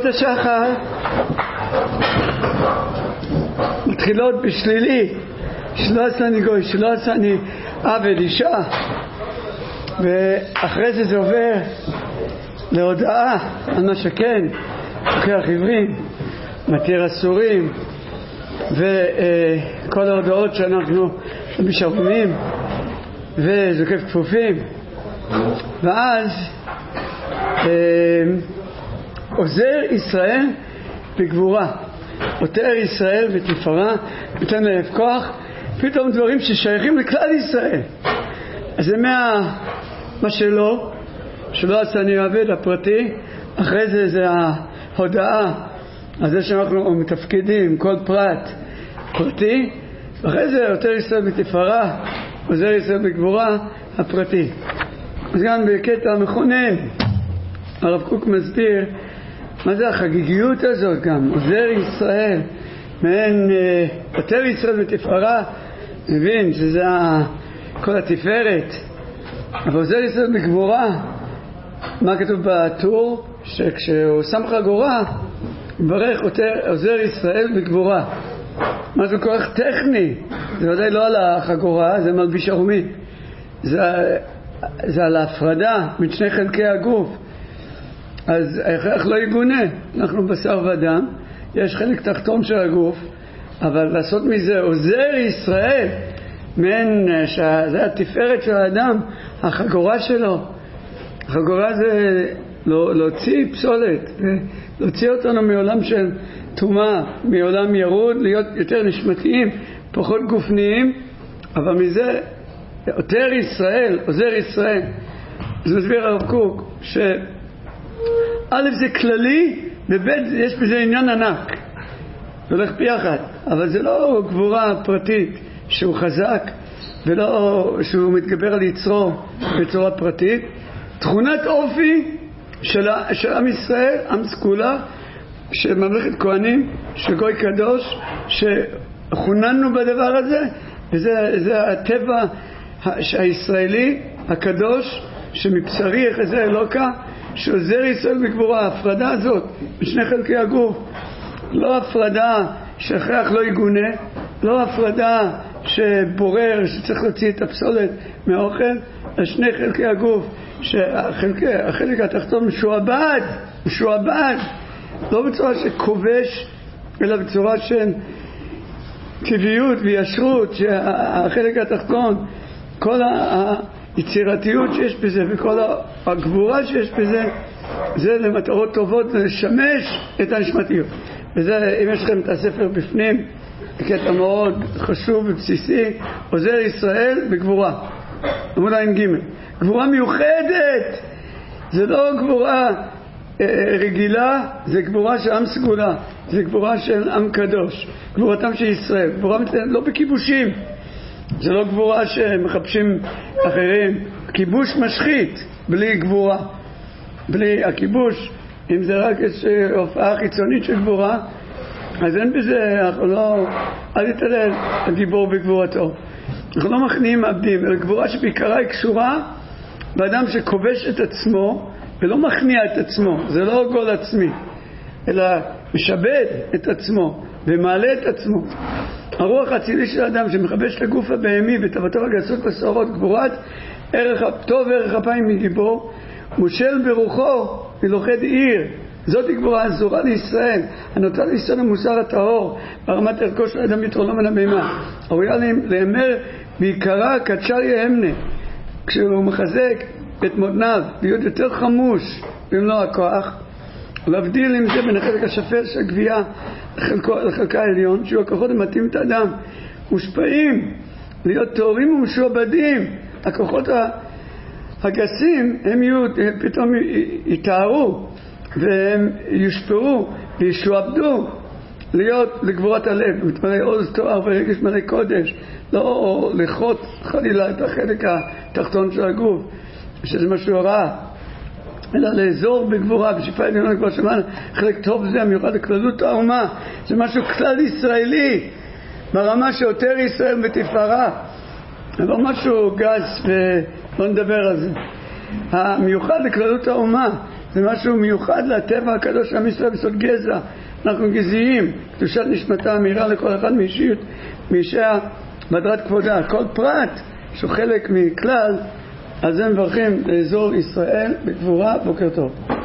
השחר מתחילות בשלילי, שלא עשני גוי, שלא עשני עבד, אישה, ואחרי זה עובר להודעה על מה שכן, הוכיח עברים, מתיר אסורים, וכל ההודעות שאנחנו משרמים וזוקף כפופים. ואז עוזר ישראל בגבורה, עוטר ישראל בתפארה, נותן להם כוח, פתאום דברים ששייכים לכלל ישראל. אז זה מה שלא עשני עבד הפרטי. אחרי זה ההודעה על זה שאנחנו מתפקדים כל פרט פרטי, ואחרי זה עוטר ישראל בתפארה, עוזר ישראל בגבורה הפרטי. אז גם בקטע מכונן הרב קוק מסביר מה זה החגיגיות הזאת, גם עוזר ישראל מעין עוטר ישראל בתפארה, מבין שזה כל התפארת, אבל עוזר ישראל בגבורה. מה כתוב בטור? שכשהוא שם חגורה ברך עוזר ישראל בגבורה. מה זה כוח טכני, זה ודאי לא על החגורה, זה מלביש ערומי, זה על ההפרדה בין שני חלקי הגוף. אז איך לא יגונה, אנחנו בשר ודם, יש חלק תחתון של הגוף, אבל לעשות מזה עוזר ישראל, זה התפארת של האדם, החגורה שלו. החגורה זה להוציא פסולת, להוציא אותנו מעולם של תומה, מעולם ירוד, להיות יותר נשמתיים, פחות גופניים, אבל מזה עוטר ישראל, עוזר ישראל. אז מסביר הרב קוק שא' זה כללי, וב' יש בזה עניין ענק, הולך ביחד, אבל זה לא גבורה פרטית שהוא חזק ולא שהוא מתגבר על יצרו בצורה פרטית. תכונת אופי של עם ישראל, עם סגולה, של ממלכת כהנים, של גוי קדוש, שחוננו בדבר הזה, וזה הטבע הישראלי הקדוש, שמבשרי יחזה אלוקה, שעוזר ישראל בגבורה. ההפרדה הזאת בשני חלקי הגוף, לא הפרדה שהכרח לא יגונה, לא הפרדה שבורר שצריך להוציא את הפסולת מהאוכל, על שני חלקי הגוף, שהחלק התחתון משועבד, לא בצורה שכובש, אלא בצורה של טבעיות וישרות, שהחלק התחתון, כל היצירתיות שיש בזה וכל הגבורה שיש בזה, זה למטרות טובות, לשמש את הנשמתיות. וזה, אם יש לכם את הספר בפנים, קטע מאוד חשוב ובסיסי, עוזר ישראל בגבורה, עמוד ע"ג. גבורה מיוחדת, זה לא גבורה רגילה, זה גבורה של עם סגולה, זה גבורה של עם קדוש, גבורתם של ישראל. גבורה לא בכיבושים, זה לא גבורה שמחפשים אחרים. כיבוש משחית בלי גבורה, בלי הכיבוש. אם זה רק הופעה חיצונית של גבורה, אז אין בזה, אנחנו לא, אל תתעלל הגיבור בגבורתו. אנחנו לא מכניעים עבדים, אלא גבורה שבעיקרה היא קשורה באדם שכובש את עצמו ולא מכניע את עצמו. זה לא גול עצמי, אלא משבד את עצמו ומעלה את עצמו. הרוח האצילי של האדם שמחבש את הגוף הבהמי ותאוותו הגסות בסערות, גבורת ערך טוב וערך אפיים מגיבור, מושל ברוחו מלוכד עיר. זאת גבורה הזורה לישראל, הנוטה לישראל המוסר הטהור ברמת ערכו של האדם יתרולו מן הבהמה, הראויה להיאמר בעיקרה קדשה יהמנה, כשהוא מחזק את מותניו להיות יותר חמוש במלוא הכוח, להבדיל עם זה בין החלק השפל של הגבייה לחלקה העליון, שהוא הכוחות המתאים את האדם מושפעים להיות טהורים ומשועבדים. הכוחות הגסים הם פתאום יתארו והם יושפעו וישועבדו להיות לגבורת הלב, מתמלא עוז תואר ורגש מלא קודש, לא לחוט חלילה את החלק התחתון של הגוף שזה משהו רע, אלא לאזור בגבורה בשפע עליונה כבר שמענו. חלק טוב זה המיוחד לכללות האומה, זה משהו כלל ישראלי ברמה שעוטר ישראל בתפארה, לא משהו גס ולא נדבר על זה. המיוחד לכללות האומה זה משהו מיוחד לטבע הקדוש של עם ישראל בסוד גזע. אנחנו גזעיים, קדושת נשמתה אמירה לכל אחד מאישיה בדרת כבודה. כל פרט שהוא חלק מכלל, אז הם מברכים לאזור ישראל בגבורה. בוקר טוב.